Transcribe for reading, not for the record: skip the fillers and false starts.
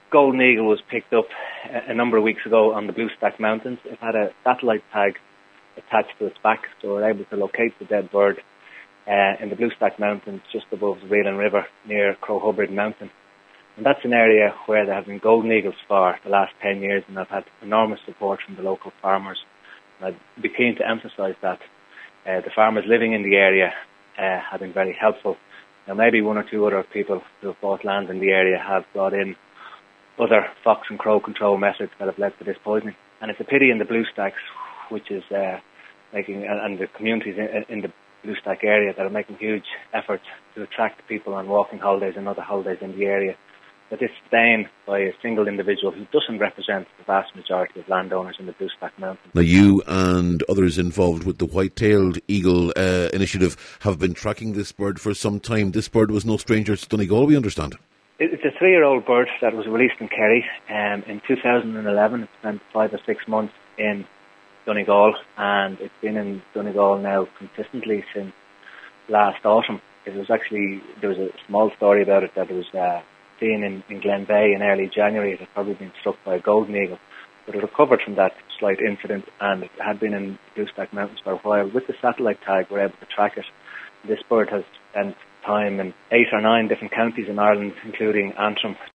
golden eagle was picked up a number of weeks ago on the Blue Stack Mountains. It had a satellite tag attached to its back, so we're able to locate the dead bird in the Blue Stack Mountains just above the Whelan River near Crowhubbard Mountain. And that's an area where there have been golden eagles for the last 10 years, and I've had enormous support from the local farmers. And I'd be keen to emphasise that the farmers living in the area have been very helpful. Now, maybe one or two other people who have bought land in the area have brought in other fox and crow control methods that have led to this poisoning. And it's a pity in the Blue Stacks, which is making, and the communities in the Blue Stack area that are making huge efforts to attract people on walking holidays and other holidays in the area, that this stain by a single individual who doesn't represent the vast majority of landowners in the Blue Stack Mountains. Now, you and others involved with the White-tailed Eagle initiative have been tracking this bird for some time. This bird was no stranger to Donegal, we understand. It's a 3-year-old bird that was released in Kerry in 2011. It spent 5 or 6 months in Donegal, and it's been in Donegal now consistently since last autumn. There was a small story about it that it was seen in Glenveigh in early January. It had probably been struck by a golden eagle, but it recovered from that slight incident, and it had been in Blue Stack Mountains for a while. With the satellite tag, we're able to track it. This bird has spent time in 8 or 9 different counties in Ireland, including Antrim,